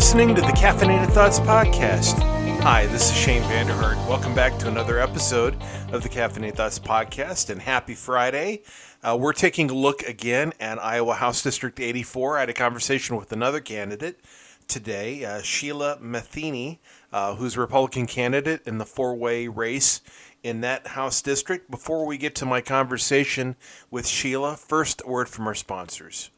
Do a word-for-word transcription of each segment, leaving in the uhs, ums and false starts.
listening to the Caffeinated Thoughts podcast. Hi, this is Shane Vanderhart. Welcome back to another episode of the Caffeinated Thoughts podcast, and happy Friday. Uh, we're taking a look again at Iowa House District eighty-four. I had a conversation with another candidate today, uh, Sheila Matheny, uh, who's a Republican candidate in the four-way race in that House district. Before we get to my conversation with Sheila, first a word from our sponsors.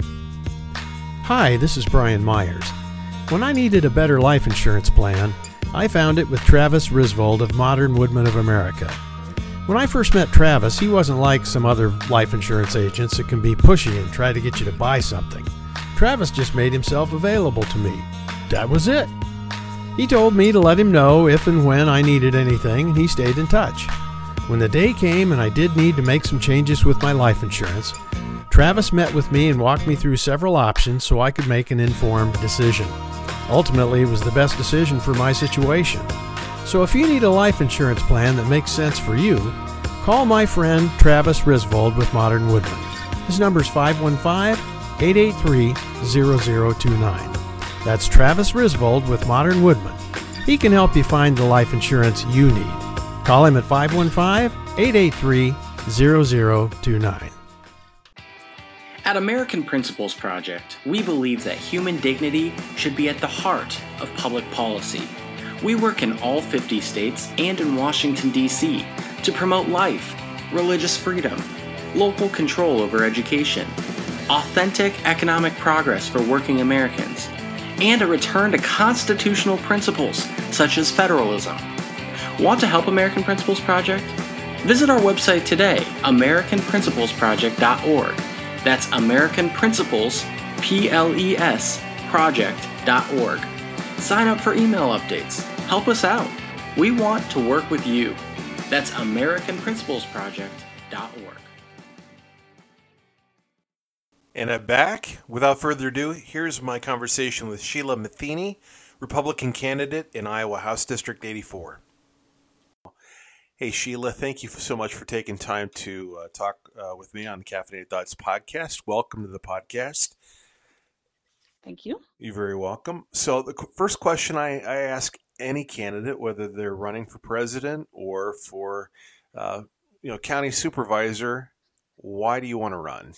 Hi, this is Brian Myers. When I needed a better life insurance plan, I found it with Travis Risvold of Modern Woodmen of America. When I first met Travis, he wasn't like some other life insurance agents that can be pushy and try to get you to buy something. Travis just made himself available to me. That was it. He told me to let him know if and when I needed anything, and he stayed in touch. When the day came and I did need to make some changes with my life insurance, Travis met with me and walked me through several options so I could make an informed decision. Ultimately, it was the best decision for my situation. So if you need a life insurance plan that makes sense for you, call my friend Travis Risvold with Modern Woodmen. His number is five one five, eight eight three, zero zero two nine. That's Travis Risvold with Modern Woodmen. He can help you find the life insurance you need. Call him at five one five, eight eight three, zero zero two nine. At American Principles Project, we believe that human dignity should be at the heart of public policy. We work in all fifty states and in Washington, D C to promote life, religious freedom, local control over education, authentic economic progress for working Americans, and a return to constitutional principles such as federalism. Want to help American Principles Project? Visit our website today, american principles project dot org. That's American Principles, P L E S, project dot org. Sign up for email updates. Help us out. We want to work with you. That's american principles project dot org. And I'm back. Without further ado, here's my conversation with Sheila Matheny, Republican candidate in Iowa House District eighty-four. Hey, Sheila, thank you so much for taking time to uh, talk uh, with me on the Caffeinated Thoughts podcast. Welcome to the podcast. Thank you. You're very welcome. So the first question I, I ask any candidate, whether they're running for president or for uh, you know, county supervisor, why do you want to run?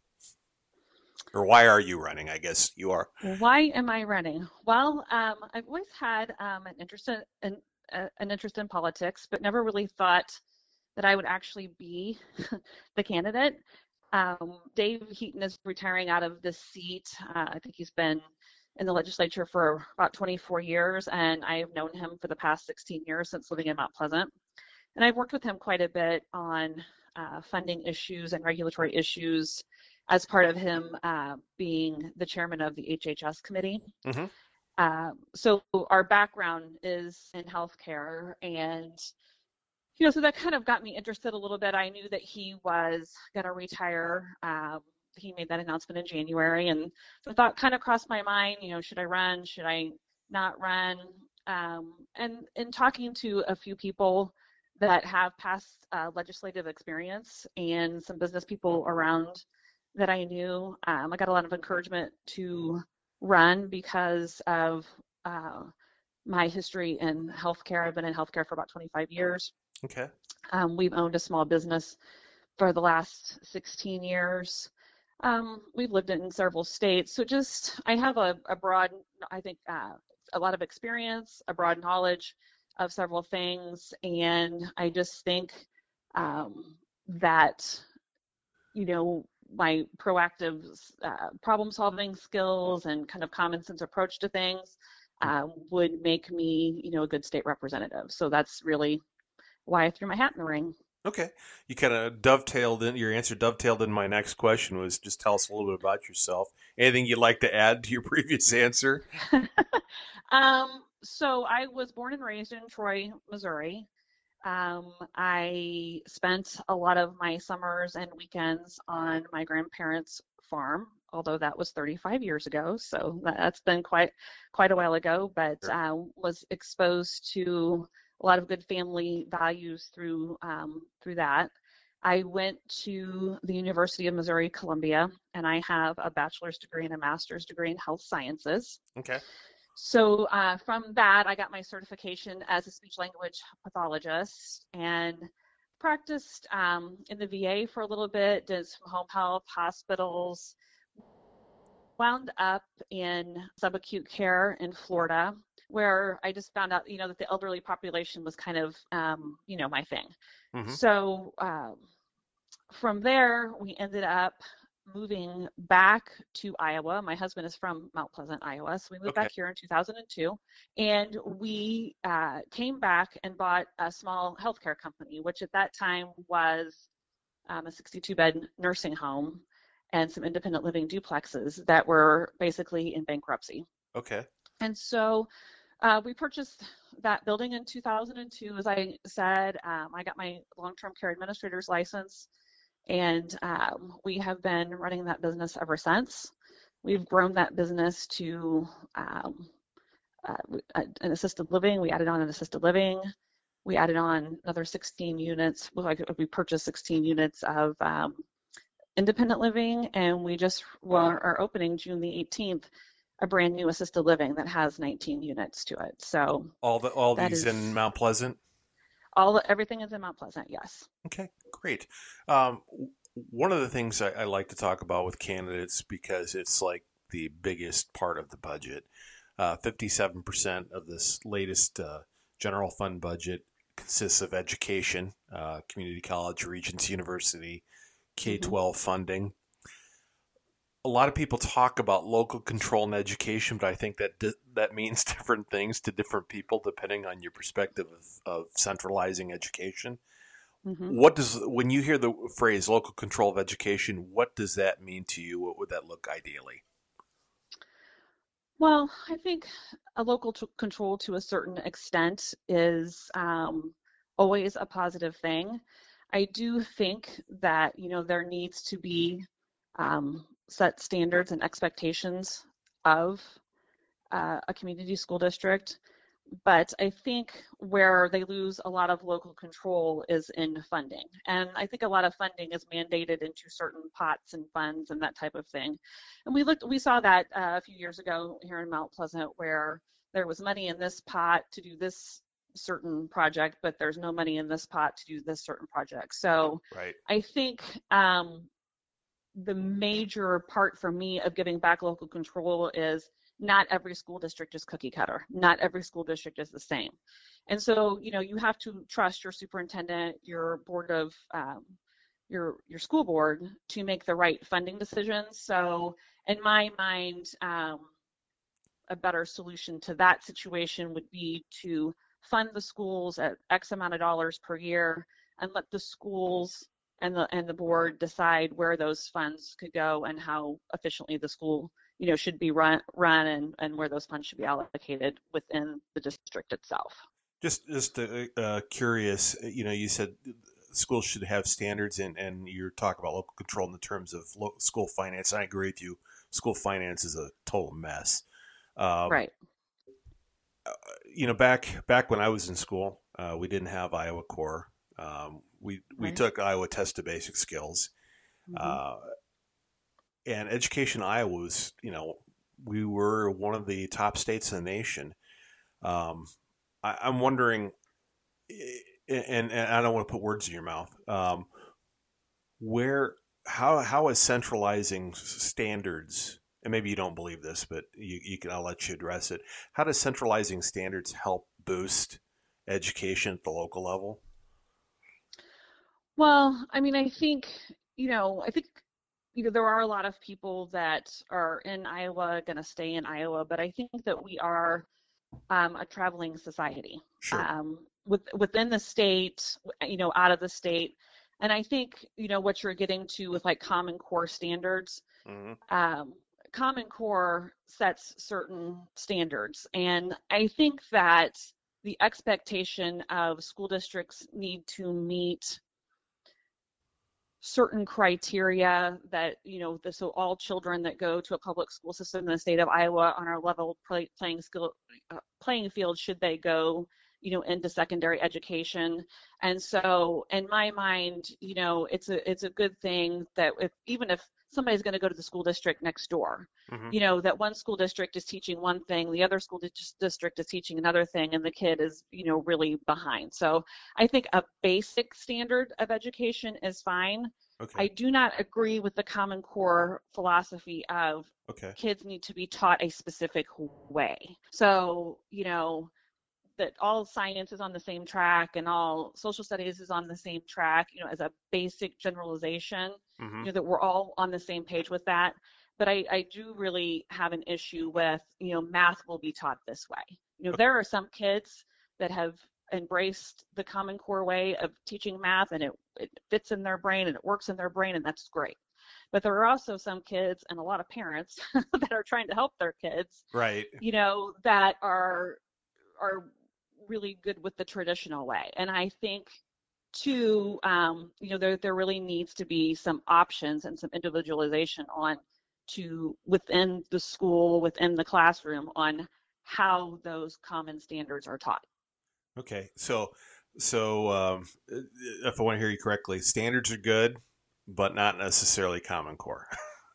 Or why are you running? I guess you are. Why am I running? Well, um, I've always had um, an interest in, in uh, an interest in politics, but never really thought that I would actually be the candidate. Um, Dave Heaton is retiring out of this seat. Uh, I think he's been in the legislature for about twenty-four years, and I've known him for the past sixteen years since living in Mount Pleasant. And I've worked with him quite a bit on uh, funding issues and regulatory issues as part of him uh, being the chairman of the H H S committee. Mm-hmm. Uh, so our background is in healthcare, and you know, so that kind of got me interested a little bit. I knew that he was going to retire. Um, he made that announcement in January, and the thought kind of crossed my mind, you know, should I run? Should I not run? Um, and in talking to a few people that have past uh, legislative experience and some business people around that I knew, um, I got a lot of encouragement to run because of uh, my history in healthcare. I've been in healthcare for about twenty-five years. Okay. Um, we've owned a small business for the last sixteen years. Um, we've lived in several states. So just, I have a, a broad, I think, uh, a lot of experience, a broad knowledge of several things. And I just think um, that, you know, my proactive uh, problem solving skills and kind of common sense approach to things uh, would make me, you know, a good state representative. So that's really why I threw my hat in the ring. Okay. You kind of dovetailed in, your answer dovetailed in my next question was just tell us a little bit about yourself. Anything you'd like to add to your previous answer? um, so I was born and raised in Troy, Missouri. Um, I spent a lot of my summers and weekends on my grandparents' farm, although that was thirty-five years ago, so that's been quite quite a while ago, but uh, was exposed to a lot of good family values through um, through that. I went to the University of Missouri Columbia, and I have a bachelor's degree and a master's degree in health sciences. Okay. So uh, from that, I got my certification as a speech language pathologist and practiced um, in the V A for a little bit, did some home health, hospitals, wound up in subacute care in Florida, where I just found out, you know, that the elderly population was kind of, um, you know, my thing. Mm-hmm. So um, from there, we ended up moving back to Iowa. My husband is from Mount Pleasant, Iowa, so we moved Okay. back here in two thousand two, and we uh, came back and bought a small healthcare company, which at that time was um, a sixty-two bed nursing home and some independent living duplexes that were basically in bankruptcy. Okay. And so uh, we purchased that building in two thousand two. As I said, um, I got my long-term care administrator's license, and um, we have been running that business ever since. We've grown that business to um, uh, an assisted living. We added on an assisted living. We added on another sixteen units. We purchased sixteen units of um, independent living, and we just well, are opening June the eighteenth a brand new assisted living that has nineteen units to it. So all the all that these is, in Mount Pleasant. All everything is in Mount Pleasant, yes. Okay, great. Um, one of the things I, I like to talk about with candidates, because it's like the biggest part of the budget. Uh, fifty-seven percent of this latest uh, general fund budget consists of education, uh, community college, Regents University, K twelve mm-hmm. funding. A lot of people talk about local control in education, but I think that di- that means different things to different people depending on your perspective of, of centralizing education. Mm-hmm. What does, when you hear the phrase local control of education, what does that mean to you? What would that look ideally? Well, I think a local t- control to a certain extent is um, always a positive thing. I do think that, you know, there needs to be um, set standards and expectations of uh, a community school district. But I think where they lose a lot of local control is in funding. And I think a lot of funding is mandated into certain pots and funds and that type of thing. And we looked, we saw that uh, a few years ago here in Mount Pleasant, where there was money in this pot to do this certain project, but there's no money in this pot to do this certain project. So right. I think um, the major part for me of giving back local control is not every school district is cookie cutter. Not every school district is the same. And so, you know, you have to trust your superintendent, your board of, um, your your school board to make the right funding decisions. So in my mind, um, a better solution to that situation would be to fund the schools at X amount of dollars per year and let the schools and the and the board decide where those funds could go and how efficiently the school, you know, should be run run and, and where those funds should be allocated within the district itself. Just just uh, curious, you know, you said schools should have standards, and, and you're talking about local control in the terms of local school finance. And I agree with you. School finance is a total mess. Um, right. Uh, you know, back back when I was in school, uh, we didn't have Iowa Core. Um, we we right. took Iowa Test of Basic Skills. Mm-hmm. Uh, and Education Iowa was, you know, we were one of the top states in the nation. Um, I, I'm wondering, and, and I don't want to put words in your mouth, um, where, how, how is centralizing standards, and maybe you don't believe this, but you, you can, I'll let you address it. How does centralizing standards help boost education at the local level? Well, I mean, I think, you know, I think, you know, there are a lot of people that are in Iowa going to stay in Iowa, but I think that we are um, a traveling society. Sure. Um, with, within the state, you know, out of the state. And I think, you know, what you're getting to with like Common Core standards, mm-hmm. um, Common Core sets certain standards. And I think that the expectation of school districts need to meet certain criteria that, you know, the, so all children that go to a public school system in the state of Iowa on our level play, playing skill uh, playing field should they go, you know, into secondary education. And so in my mind, you know, it's a it's a good thing that if even if somebody's going to go to the school district next door. Mm-hmm. You know, that one school district is teaching one thing, the other school di- district is teaching another thing, and the kid is, you know, really behind. So I think a basic standard of education is fine. Okay. I do not agree with the Common Core philosophy of Okay. kids need to be taught a specific way. So, you know, that all science is on the same track and all social studies is on the same track, you know, as a basic generalization, Mm-hmm. you know, that we're all on the same page with that. But I, I do really have an issue with, you know, math will be taught this way. You know, Okay. there are some kids that have embraced the Common Core way of teaching math, and it, it fits in their brain and it works in their brain, and that's great. But there are also some kids and a lot of parents that are trying to help their kids, Right. you know, that are are really good with the traditional way. And I think too, um, you know, there there really needs to be some options and some individualization on to within the school, within the classroom, on how those common standards are taught. Okay. So, so um, if I want to hear you correctly, standards are good, but not necessarily Common Core.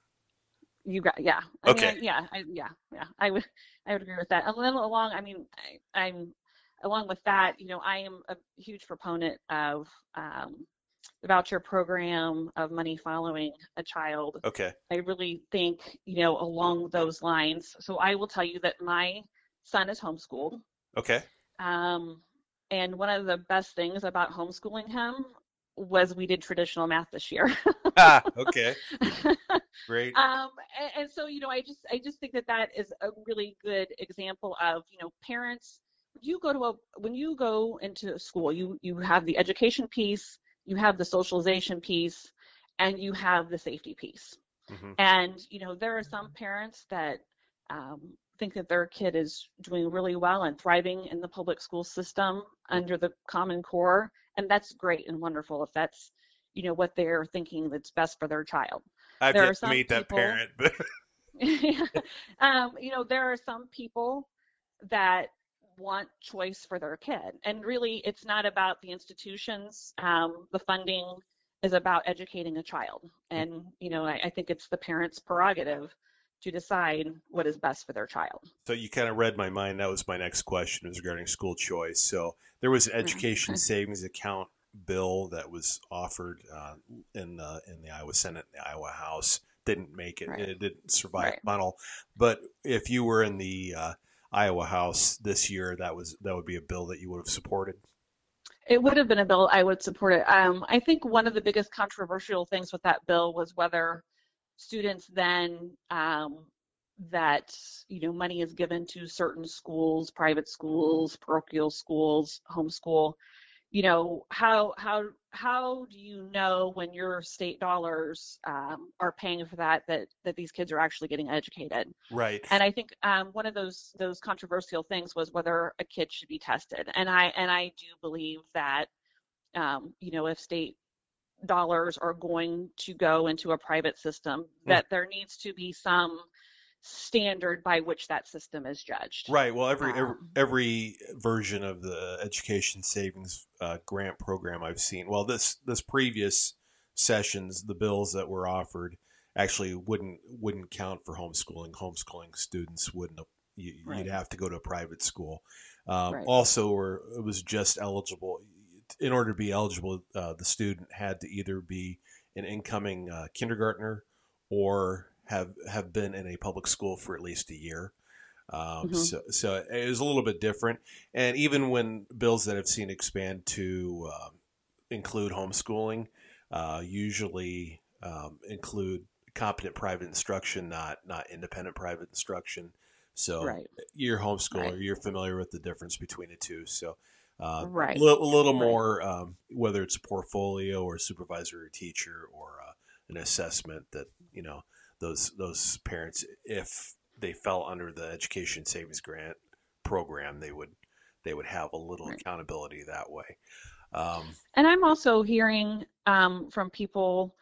You got, yeah. I Okay. mean, I, yeah, I, yeah, yeah. I would, I would agree with that. And then along, I mean, I, I'm, along with that, you know, I am a huge proponent of um, the voucher program, of money following a child. Okay. I really think, you know, along those lines. So I will tell you that my son is homeschooled. Okay. Um, and one of the best things about homeschooling him was we did traditional math this year. Ah, okay. Great. Um, and, and so, you know, I just, I just think that that is a really good example of, you know, parents, you go to a, when you go into school, you, you have the education piece, you have the socialization piece, and you have the safety piece. Mm-hmm. And, you know, there are some parents that um, think that their kid is doing really well and thriving in the public school system under the Common Core. And that's great and wonderful if that's, you know, what they're thinking that's best for their child. I've there yet are to some meet that people, parent, but um, you know, there are some people that want choice for their kid. And really, it's not about the institutions. Um, the funding is about educating a child. And, you know, I, I think it's the parent's prerogative to decide what is best for their child. So you kind of read my mind. That was my next question, was regarding school choice. So there was an education savings account bill that was offered uh, in the in the Iowa Senate and the Iowa House. Didn't make it. Right. It didn't survive Right. the funnel. But if you were in the uh, Iowa House this year, that was that would be a bill that you would have supported. It would have been a bill I would support it. Um, I think one of the biggest controversial things with that bill was whether students then um, that, you know, money is given to certain schools, private schools, parochial schools, homeschool, you know, how how how do you know when your state dollars um, are paying for that, that that these kids are actually getting educated? Right. And I think um, one of those those controversial things was whether a kid should be tested. And I and I do believe that um, you know, if state dollars are going to go into a private system, that there needs to be some standard by which that system is judged. Right. Well, every every, Um, every version of the education savings uh, grant program I've seen, well, this this previous sessions, the bills that were offered actually wouldn't wouldn't count for homeschooling. Homeschooling students wouldn't. You, Right. You'd have to go to a private school. Um, Right. Also, or it was just eligible. In order to be eligible, uh, the student had to either be an incoming uh, kindergartner or have have been in a public school for at least a year. Um, Mhm. so, so it was a little bit different. And even when bills that I've seen expand to um, include homeschooling, uh, usually um, include competent private instruction, not not independent private instruction. So Right. you're a homeschooler, Right. you're familiar with the difference between the two. So uh, Right. a little, a little Right. more, um, whether it's a portfolio or a supervisor or a teacher or uh, an assessment, that, you know, those those parents, if they fell under the education savings grant program, they would they would have a little Right. accountability that way. Um, And I'm also hearing um, from people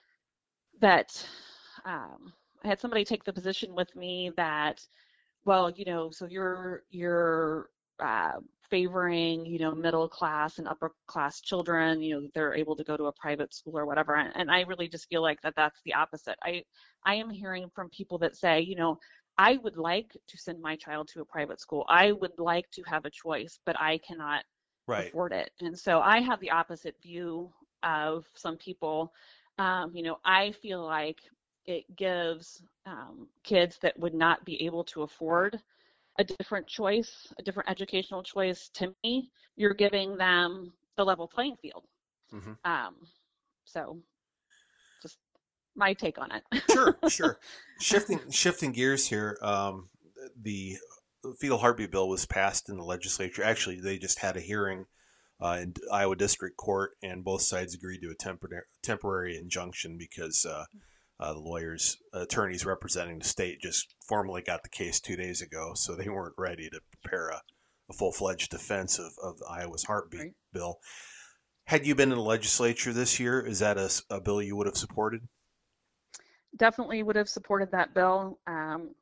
that um, I had somebody take the position with me that, well, you know, so you're you're uh, favoring, you know, middle class and upper class children, you know, that they're able to go to a private school or whatever. And, and I really just feel like that that's the opposite. I, I am hearing from people that say, you know, I would like to send my child to a private school. I would like to have a choice, but I cannot Right. afford it. And so I have the opposite view of some people. Um, you know, I feel like it gives um, kids that would not be able to afford a different choice, a different educational choice. To me, you're giving them the level playing field. Mm-hmm. Um, so just my take on it. Sure, sure. Shifting shifting gears here, um, the fetal heartbeat bill was passed in the legislature. Actually, they just had a hearing uh, in Iowa District Court, and both sides agreed to a temporary temporary injunction because uh, uh, the lawyers, attorneys representing the state, just formally got the case two days ago, so they weren't ready to prepare a, a full fledged defense of, of Iowa's heartbeat Right. bill. Had you been in the legislature this year, is that a, a bill you would have supported? Definitely would have supported that bill. Um,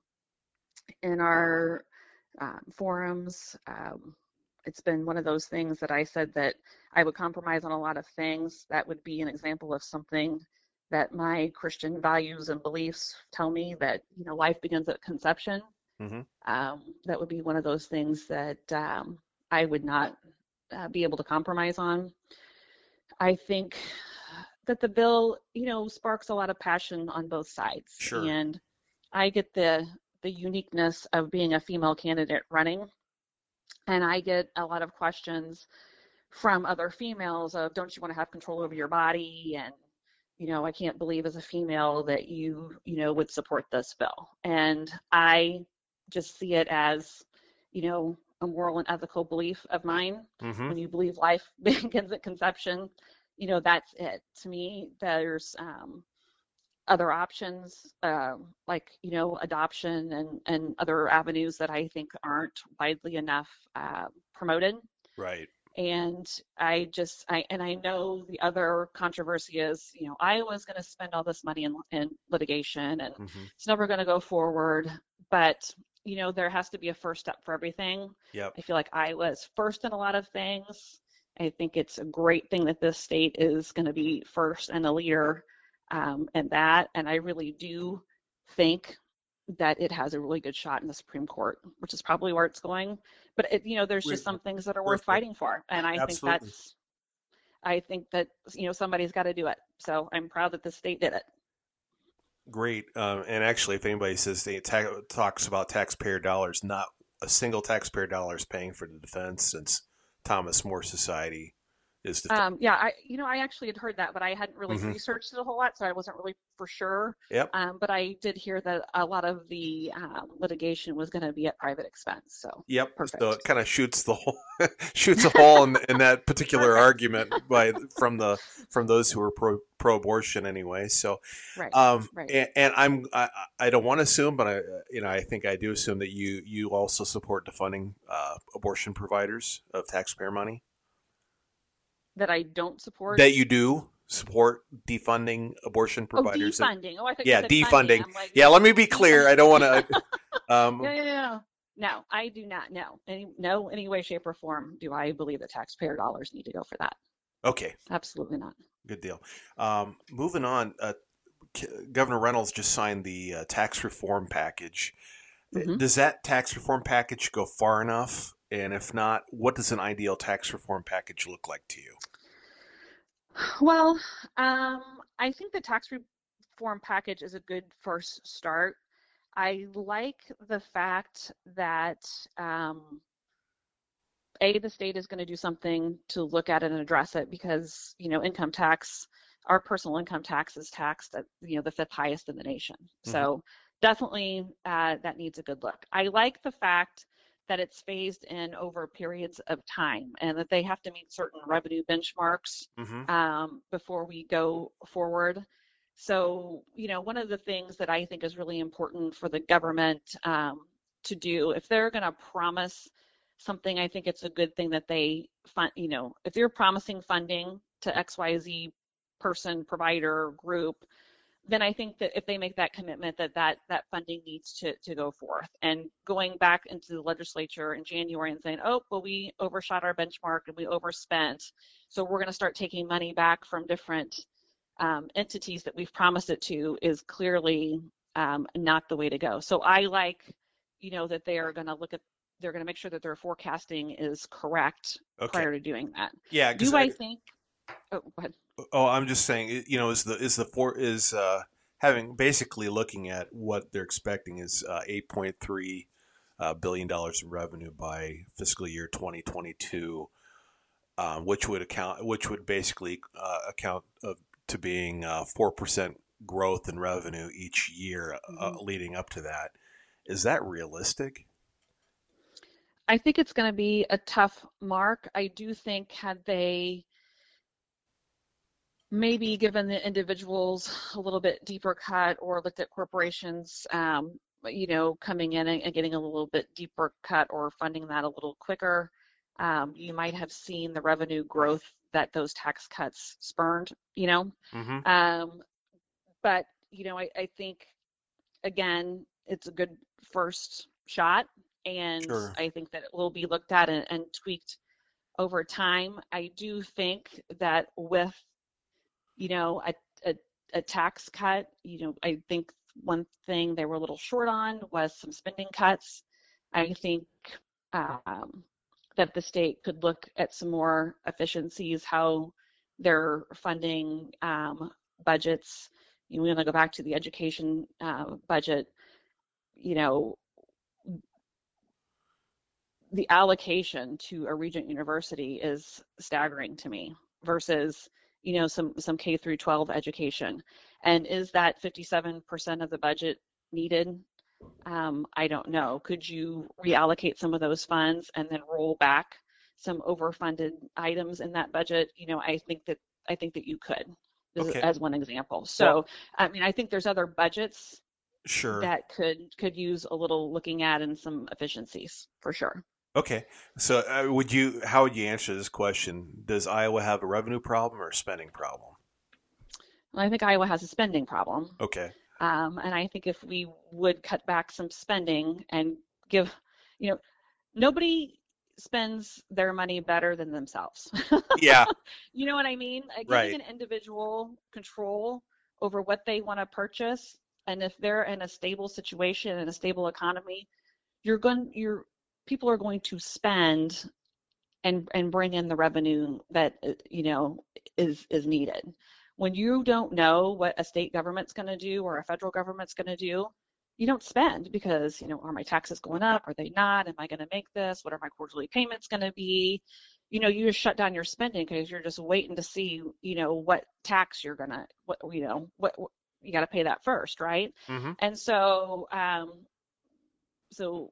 in our um, forums, um, it's been one of those things that I said that I would compromise on a lot of things. That would be an example of something that my Christian values and beliefs tell me, that, you know, life begins at conception. Mm-hmm. Um, that would be one of those things that um, I would not uh, be able to compromise on. I think that the bill, you know, sparks a lot of passion on both sides. Sure. And I get the the uniqueness of being a female candidate running, and I get a lot of questions from other females of, don't you want to have control over your body? And, you know, I can't believe as a female that you, you know, would support this bill. And I just see it as, you know, a moral and ethical belief of mine. Mm-hmm. When you believe life begins at conception, you know, that's it. To me, there's um, other options, uh, like, you know, adoption and, and other avenues that I think aren't widely enough uh, promoted. Right. And I just, I and I know the other controversy is, you know, Iowa's going to spend all this money in, in litigation, and Mm-hmm. it's never going to go forward. But, you know, there has to be a first step for everything. Yep. I feel like Iowa is first in a lot of things. I think it's a great thing that this state is going to be first and a leader um, in that. And I really do think that it has a really good shot in the Supreme Court, which is probably where it's going. But, it, you know, there's just some things that are worth fighting for. And I Absolutely. think that's, I think that, you know, somebody's got to do it. So I'm proud that the state did it. Great. Um, and actually, if anybody says they ta- talks about taxpayer dollars, not a single taxpayer dollar is paying for the defense, since Thomas More Society is the. Um, yeah, I, you know, I actually had heard that, but I hadn't really Mhm. researched it a whole lot, so I wasn't really for sure. Yep. Um, but I did hear that a lot of the um, litigation was going to be at private expense. So Yep. perfect. So it kind of shoots the hole, shoots a hole in, in that particular argument by from the from those who are pro pro abortion anyway. So, right, um, right. and, and I'm I, I don't want to assume, but I you know I think I do assume that you you also support defunding uh, abortion providers of taxpayer money. That I don't support. That you do support defunding abortion providers. Oh, defunding. Oh, I think Yeah, you said defunding. funding. I'm like, Yeah, let me be clear. I don't want to. Um, no, no, no, no. I do not know. Any, no, any way, shape, or form do I believe that taxpayer dollars need to go for that. Okay. Absolutely not. Good deal. Um, moving on, uh, Governor Reynolds just signed the uh, tax reform package. Mm-hmm. Does that tax reform package go far enough? And if not, what does an ideal tax reform package look like to you? Well, um, I think the tax reform package is a good first start. I like the fact that um, A, the state is going to do something to look at it and address it, because, you know, income tax, our personal income tax is taxed at, you know, the fifth highest in the nation. Mm-hmm. So definitely uh, that needs a good look. I like the fact that it's phased in over periods of time, and that they have to meet certain revenue benchmarks mm-hmm. um, before we go forward. So, you know, one of the things that I think is really important for the government um, to do, if they're going to promise something, I think it's a good thing that they fund, you know, if you're promising funding to X Y Z person, provider, group, then I think that if they make that commitment, that that, that funding needs to, to go forth. And going back into the legislature in January and saying, oh, well, we overshot our benchmark and we overspent, so we're going to start taking money back from different um, entities that we've promised it to, is clearly um, not the way to go. So I like, you know, that they are going to look at, they're going to make sure that their forecasting is correct Okay. prior to doing that. Yeah. Do I, I think? Oh, go ahead. Oh, I'm just saying, you know, is the is the for is uh, having basically looking at what they're expecting is uh, eight point three uh, billion dollars in revenue by fiscal year twenty twenty-two, uh, which would account, which would basically uh, account of, to being uh, four percent growth in revenue each year uh, mm-hmm. leading up to that. Is that realistic? I think it's going to be a tough mark. I do think had they maybe given the individuals a little bit deeper cut, or looked at corporations, um, you know, coming in and getting a little bit deeper cut, or funding that a little quicker, um, you might have seen the revenue growth that those tax cuts spurned, you know. Mm-hmm. Um, but, you know, I, I think, again, it's a good first shot, and Sure. I think that it will be looked at and, and tweaked over time. I do think that with you know, a, a, a tax cut, you know, I think one thing they were a little short on was some spending cuts. I think um, that the state could look at some more efficiencies, how they're funding um, budgets. You know, we want to go back to the education uh, budget. You know, the allocation to a Regent University is staggering to me versus you know, some, some K through twelve education. And is that fifty-seven percent of the budget needed? Um, I don't know. Could you reallocate some of those funds and then roll back some overfunded items in that budget? You know, I think that, I think that you could, Okay. as one example. So, well, I mean, I think there's other budgets sure. that could, could use a little looking at and some efficiencies for sure. Okay, so uh, would you? How would you answer this question? Does Iowa have a revenue problem or a spending problem? Well, I think Iowa has a spending problem. Okay. Um, and I think if we would cut back some spending and give, you know, nobody spends their money better than themselves. Yeah. You know what I mean? Uh, giving right. an individual control over what they want to purchase, and if they're in a stable situation and a stable economy, you're going, you're people are going to spend and and bring in the revenue that you know is is needed. When you don't know what a state government's going to do or a federal government's going to do, you don't spend because, you know, are my taxes going up? Are they not? Am I going to make this? What are my quarterly payments going to be? You know, you just shut down your spending because you're just waiting to see, you know, what tax you're going to, what, you know, what, what you got to pay that first, right? Mm-hmm. And so, um, so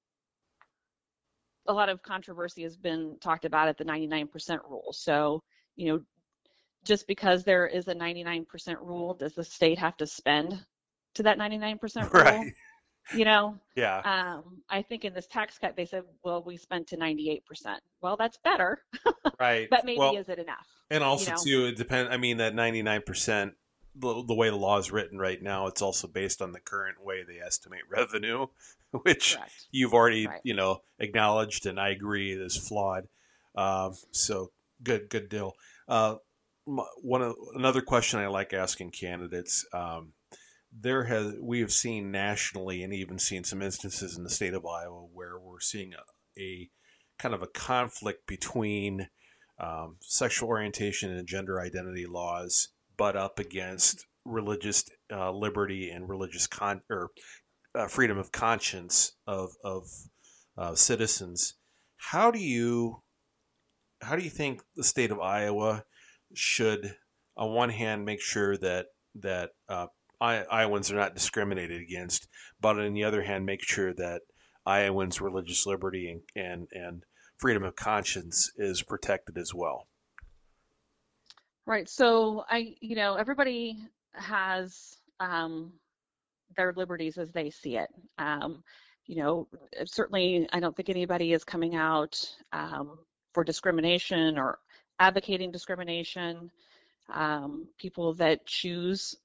a lot of controversy has been talked about at the ninety-nine percent rule. So, you know, just because there is a ninety-nine percent rule, does the state have to spend to that ninety-nine percent rule? Right. You know? Yeah. Um, I think in this tax cut, they said, well, we spent to ninety-eight percent. Well, that's better. Right. But maybe well, is it enough? And also, you know? too, it depends. I mean, that ninety-nine percent, the, the way the law is written right now, it's also based on the current way they estimate revenue, which Correct. you've already, Right. you know, acknowledged, and I agree is flawed. Um, so good, good deal. Uh, one of, another question I like asking candidates. Um, there has we have seen nationally, and even seen some instances in the state of Iowa, where we're seeing a, a kind of a conflict between um, sexual orientation and gender identity laws, butt up against religious uh, liberty and religious con or uh, freedom of conscience of of uh, citizens. How do you how do you think the state of Iowa should, on one hand, make sure that that uh, I, Iowans are not discriminated against, but on the other hand, make sure that Iowans' religious liberty and, and, and freedom of conscience is protected as well? Right. So I, you know, everybody has um, their liberties as they see it. Um, you know, certainly I don't think anybody is coming out um, for discrimination or advocating discrimination. Um, people that choose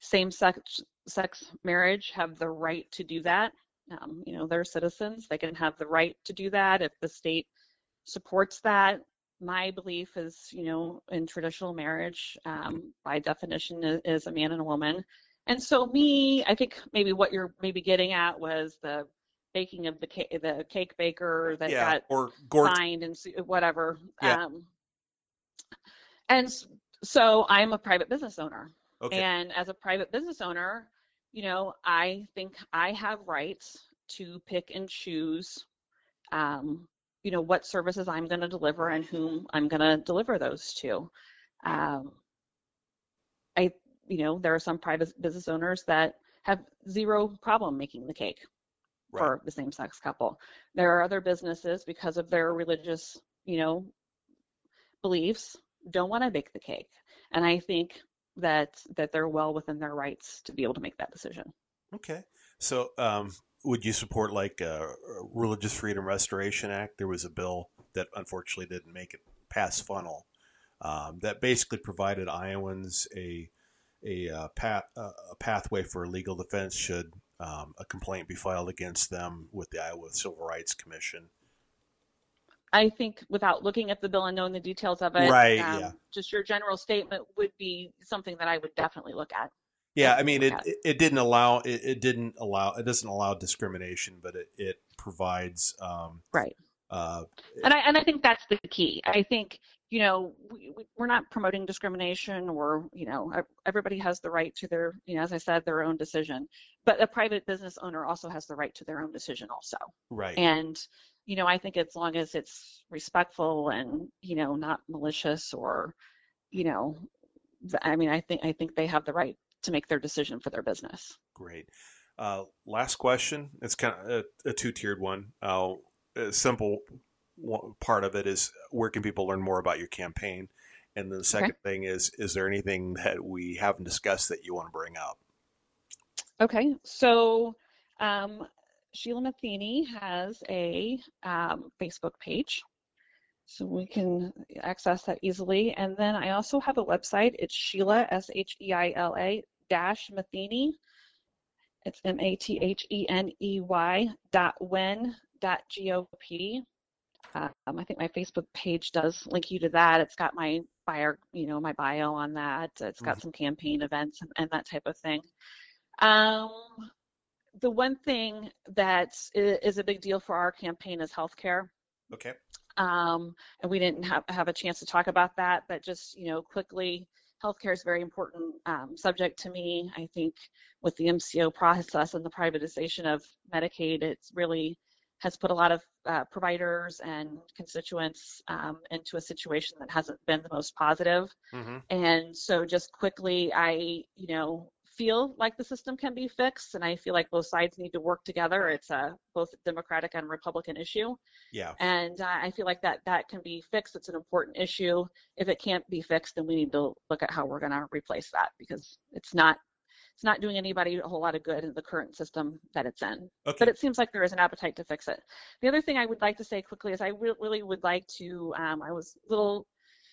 same-sex sex marriage have the right to do that. Um, you know, they're citizens. They can have the right to do that if the state supports that. My belief is, you know, in traditional marriage, um, by definition, is, is a man and a woman. And so me, I think maybe what you're maybe getting at was the baking of the cake, the cake baker that yeah, got or Gort- fined and whatever. Yeah. Um, and so I'm a private business owner. Okay. And as a private business owner, you know, I think I have rights to pick and choose, um, you know, what services I'm going to deliver and whom I'm going to deliver those to. Um, I, you know, there are some private business owners that have zero problem making the cake right. for the same-sex couple. There are other businesses, because of their religious, you know, beliefs, don't want to bake the cake. And I think that that they're well within their rights to be able to make that decision. Okay. So um, would you support like a Religious Freedom Restoration Act? There was a bill that unfortunately didn't make it past funnel um, that basically provided Iowans a a, uh, path, uh, a pathway for legal defense should um, a complaint be filed against them with the Iowa Civil Rights Commission. I think without looking at the bill and knowing the details of it, right, um, yeah. just your general statement would be something that I would definitely look at. Yeah, I mean, it, it it didn't allow it, it didn't allow it doesn't allow discrimination, but it it provides um, right. Uh, and I and I think that's the key. I think you know we, we're not promoting discrimination, or you know everybody has the right to their you know as I said their own decision, but a private business owner also has the right to their own decision also. Right. And you know I think as long as it's respectful and you know not malicious or you know I mean I think I think they have the right to make their decision for their business. Great. Uh, last question. It's kind of a, a two-tiered one. Uh, a simple one, part of it is where can people learn more about your campaign? And then the second okay. thing is, is there anything that we haven't discussed that you want to bring up? Okay. So um, Sheila Matheny has a um, Facebook page. So we can access that easily. And then I also have a website. It's Sheila, S H E I L A, dash Matheny. It's M A T H E N E Y dot wen dot G O P. Um, I think my Facebook page does link you to that. It's got my bio, you know, my bio on that. It's got mm-hmm. some campaign events and, and that type of thing. Um, the one thing that is a big deal for our campaign is healthcare. Okay. Um, and we didn't have, have a chance to talk about that, but just, you know, quickly, healthcare is a very important um, subject to me. I think with the M C O process and the privatization of Medicaid, it's really has put a lot of uh, providers and constituents um, into a situation that hasn't been the most positive. Mm-hmm. And so just quickly, I, you know, feel like the system can be fixed, and I feel like both sides need to work together. It's a both a Democratic and Republican issue. Yeah. And uh, I feel like that that can be fixed. It's an important issue. If it can't be fixed, then we need to look at how we're going to replace that, because it's not it's not doing anybody a whole lot of good in the current system that it's in. Okay. But it seems like there is an appetite to fix it. The other thing I would like to say quickly is I re- really would like to. Um, I was a little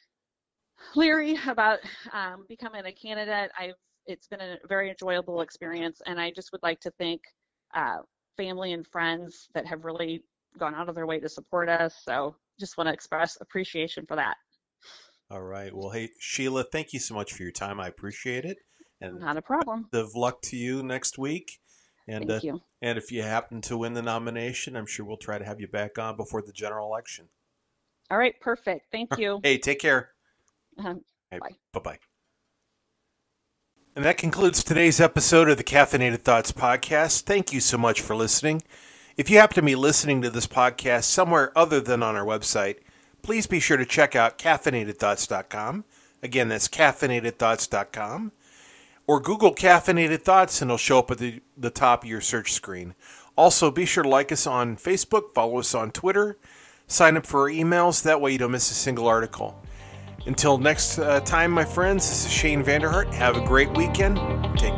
leery about um, becoming a candidate. I've It's been a very enjoyable experience, and I just would like to thank uh, family and friends that have really gone out of their way to support us. So just want to express appreciation for that. All right. Well, hey, Sheila, thank you so much for your time. I appreciate it. And not a problem. Best of luck to you next week. And, thank uh, you. And if you happen to win the nomination, I'm sure we'll try to have you back on before the general election. All right. Perfect. Thank you. Hey, take care. Uh-huh. Hey, bye. Bye-bye. And that concludes today's episode of the Caffeinated Thoughts podcast. Thank you so much for listening. If you happen to be listening to this podcast somewhere other than on our website, please be sure to check out caffeinated thoughts dot com. Again, that's caffeinated thoughts dot com. Or Google Caffeinated Thoughts and it'll show up at the, the top of your search screen. Also, be sure to like us on Facebook, follow us on Twitter, sign up for our emails. That way you don't miss a single article. Until next uh, time, my friends, this is Shane Vanderhart. Have a great weekend. Take